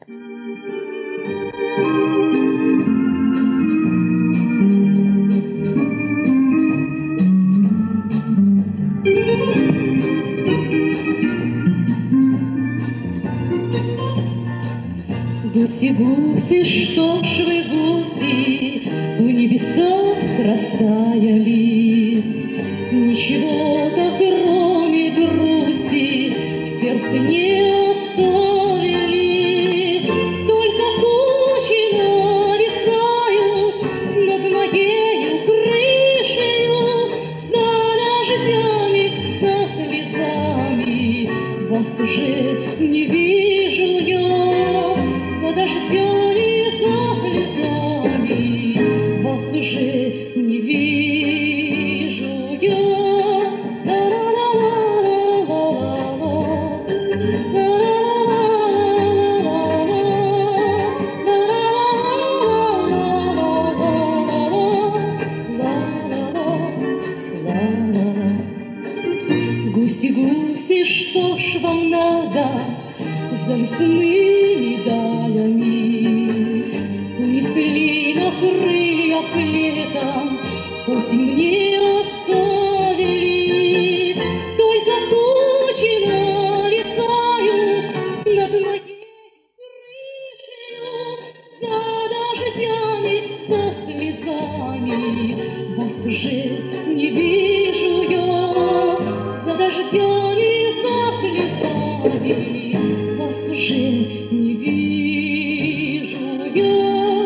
Гуси-гуси, что ж вы, гуси, в небесах растаяли? Ничего-то, кроме грусти, в сердце не оставили. Только тучи нависают над моею крышею, за дождями, за слезами. Вас уже не вижу я. За дождями, за слезами вас уже не вижу я. Гуси-гуси, что ж вам надо за лесными далями? Унесли на крыльях летом, осень мне оставили. Только тучи нависают над моей крышею, за дождями, за слезами вас уже не вижу я. За дождями, за слезами вас уже не вижу я.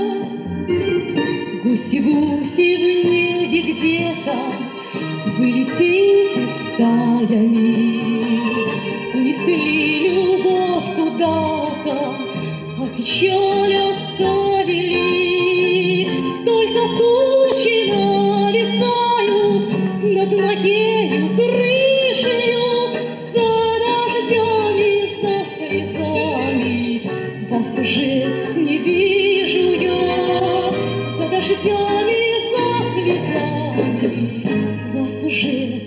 Гуси-гуси в небе где-то, вы летите стаями, унесли любовь куда-то, а печаль оставили. Только тучи нависают над моею крышею, за дождями, за слезами вас уже не вижу я. За дождями, за слезами вас уже